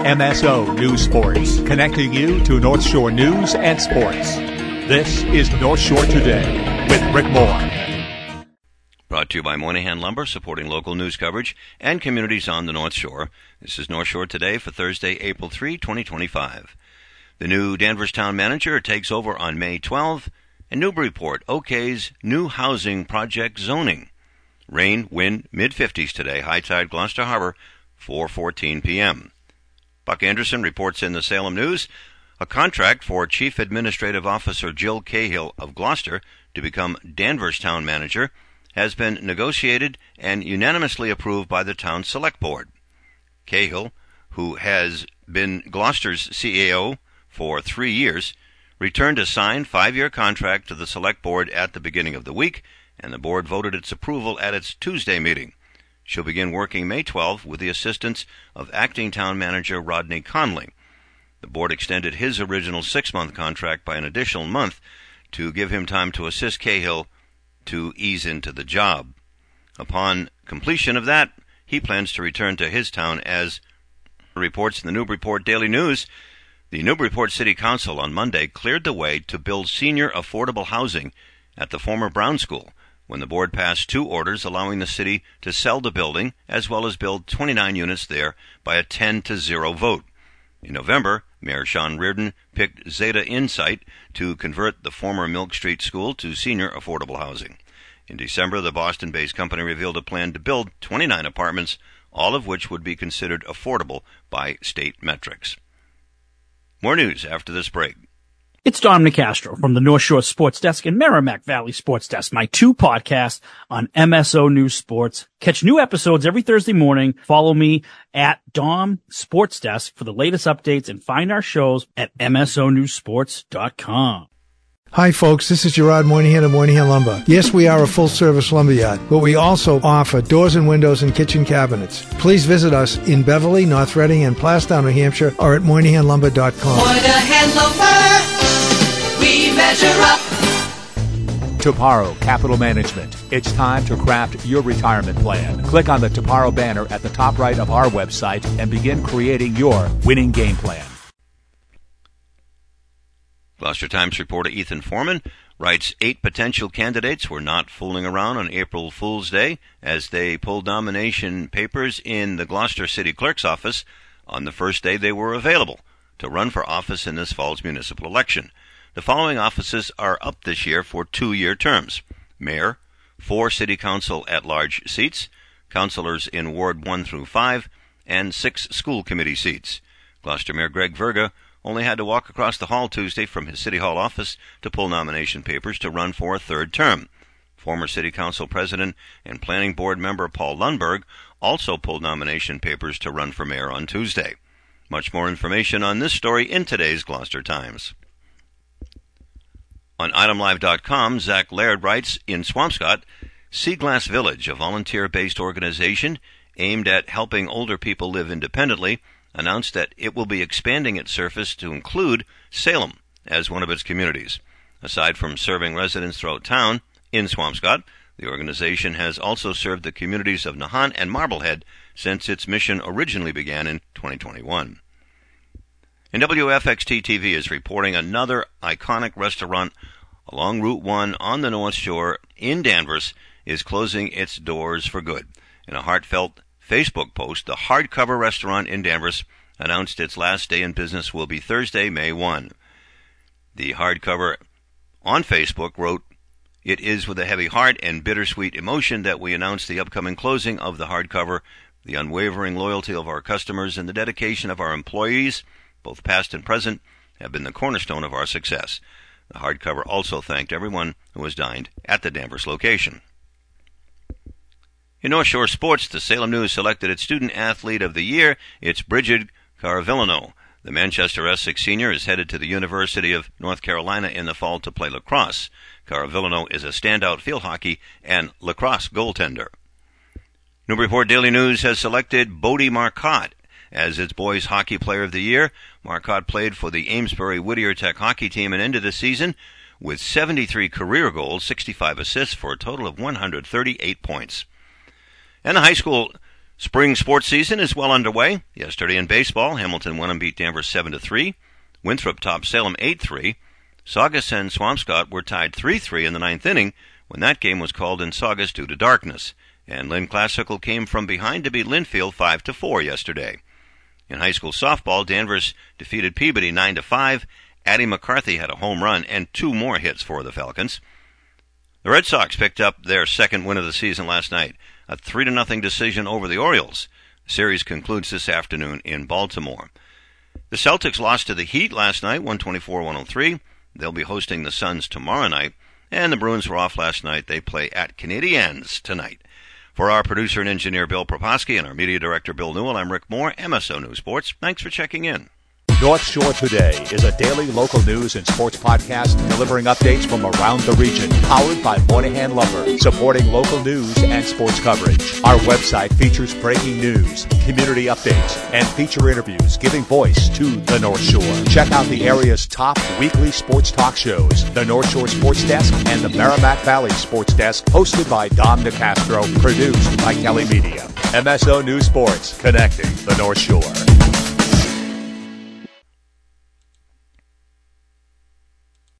MSO News Sports, connecting you to North Shore news and sports. This is North Shore Today with Rick Moore. Brought to you by Moynihan Lumber, supporting local news coverage and communities on the North Shore. This is North Shore Today for Thursday, April 3, 2025. The new Danvers Town Manager takes over on May 12, and Newburyport okays new housing project zoning. Rain, wind, mid-50s today, high tide Gloucester Harbor, 4:14 p.m. Buck Anderson reports in the Salem News, a contract for Chief Administrative Officer Jill Cahill of Gloucester to become Danvers Town Manager has been negotiated and unanimously approved by the Town Select Board. Cahill, who has been Gloucester's CAO for 3 years, returned a signed 5-year contract to the Select Board at the beginning of the week, and the board voted its approval at its Tuesday meeting. She'll begin working May 12 with the assistance of Acting Town Manager Rodney Conley. The board extended his original 6-month contract by an additional month to give him time to assist Cahill to ease into the job. Upon completion of that, he plans to return to his town. As reports in the Newburyport Daily News, the Newburyport City Council on Monday cleared the way to build senior affordable housing at the former Brown School, when the board passed 2 orders allowing the city to sell the building as well as build 29 units there by a 10-0 vote. In November, Mayor Sean Reardon picked Zeta Insight to convert the former Milk Street School to senior affordable housing. In December, the Boston-based company revealed a plan to build 29 apartments, all of which would be considered affordable by state metrics. More news after this break. It's Dom Nicastro from the North Shore Sports Desk and Merrimack Valley Sports Desk, my 2 podcasts on MSO News Sports. Catch new episodes every Thursday morning. Follow me at Dom Sports Desk for the latest updates and find our shows at msonewsports.com. Hi folks, this is Gerard Moynihan of Moynihan Lumber. Yes, we are a full-service lumberyard, but we also offer doors and windows and kitchen cabinets. Please visit us in Beverly, North Reading, and Plastown, New Hampshire, or at MoynihanLumber.com. Moynihan Lumber, we measure up. Toparo Capital Management. It's time to craft your retirement plan. Click on the Toparo banner at the top right of our website and begin creating your winning game plan. Gloucester Times reporter Ethan Foreman writes 8 potential candidates were not fooling around on April Fool's Day as they pulled nomination papers in the Gloucester City Clerk's office on the first day they were available to run for office in this fall's municipal election. The following offices are up this year for 2-year terms: Mayor, 4 City Council at-large seats, councilors in Ward 1 through 5, and 6 school committee seats. Gloucester Mayor Greg Verga only had to walk across the hall Tuesday from his City Hall office to pull nomination papers to run for a 3rd term. Former City Council President and Planning Board member Paul Lundberg also pulled nomination papers to run for mayor on Tuesday. Much more information on this story in today's Gloucester Times. On itemlive.com, Zach Laird writes, in Swampscott, Sea Glass Village, a volunteer-based organization aimed at helping older people live independently, announced that it will be expanding its service to include Salem as one of its communities. Aside from serving residents throughout town in Swampscott, the organization has also served the communities of Nahant and Marblehead since its mission originally began in 2021. And WFXT-TV is reporting another iconic restaurant along Route 1 on the North Shore in Danvers is closing its doors for good. In a heartfelt Facebook post, the Hardcover restaurant in Danvers announced its last day in business will be Thursday, May 1. The Hardcover on Facebook wrote, "It is with a heavy heart and bittersweet emotion that we announce the upcoming closing of the Hardcover. The unwavering loyalty of our customers and the dedication of our employees, both past and present, have been the cornerstone of our success." The Hardcover also thanked everyone who has dined at the Danvers location. In North Shore sports, the Salem News selected its Student Athlete of the Year. It's Bridget Caravillano. The Manchester Essex senior is headed to the University of North Carolina in the fall to play lacrosse. Caravillano is a standout field hockey and lacrosse goaltender. Newburyport Daily News has selected Bodie Marcotte as its Boys Hockey Player of the Year. Marcotte played for the Amesbury Whittier Tech hockey team and ended the season with 73 career goals, 65 assists for a total of 138 points. And the high school Spring sports season is well underway. Yesterday in baseball, Hamilton won and beat Danvers 7-3. Winthrop topped Salem 8-3. Saugus and Swampscott were tied 3-3 in the ninth inning when that game was called in Saugus due to darkness. And Lynn Classical came from behind to beat Linfield 5-4 yesterday. In high school softball, Danvers defeated Peabody 9-5. Addie McCarthy had a home run and 2 more hits for the Falcons. The Red Sox picked up their second win of the season last night, a 3-0 decision over the Orioles. The series concludes this afternoon in Baltimore. The Celtics lost to the Heat last night, 124-103. They'll be hosting the Suns tomorrow night. And the Bruins were off last night. They play at Canadiens tonight. For our producer and engineer Bill Proposky and our media director Bill Newell, I'm Rick Moore, MSO News Sports. Thanks for checking in. North Shore Today is a daily local news and sports podcast delivering updates from around the region, powered by Moynihan Lumber, supporting local news and sports coverage. Our website features breaking news, community updates, and feature interviews giving voice to the North Shore. Check out the area's top weekly sports talk shows, the North Shore Sports Desk and the Merrimack Valley Sports Desk, hosted by Dom DeCastro, produced by Kelly Media. MSO News Sports, connecting the North Shore.